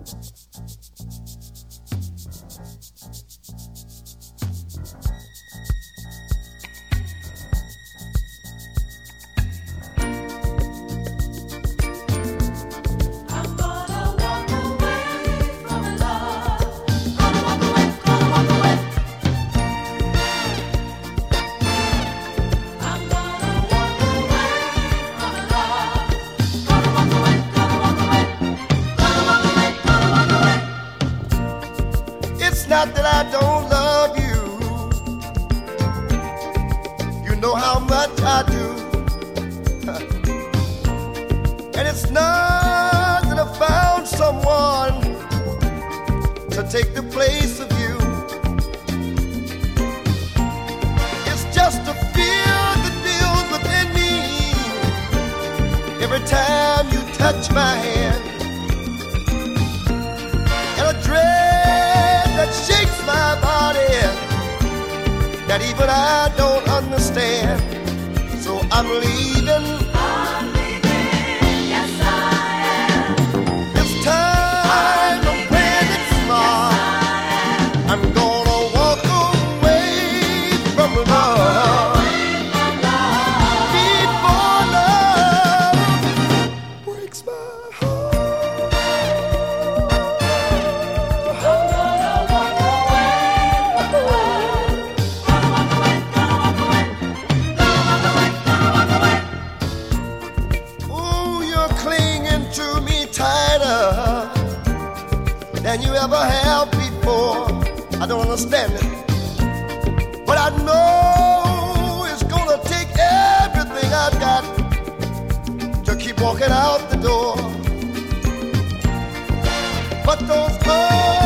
Not that I don't love you, you know how much I do. And it's not that I found someone to take the place of you. It's just a fear that builds within me every time you touch my hand, and a dread that shakes my body that even I don't understand. So I'm leaving. I'm leaving. Yes, I am. This time I'm playing it smart. Yes, I'm gonna walk away from love. Before love breaks my heart. Tighter than you ever have before. I don't understand it, but I know it's gonna take everything I've got to keep walking out the door. But those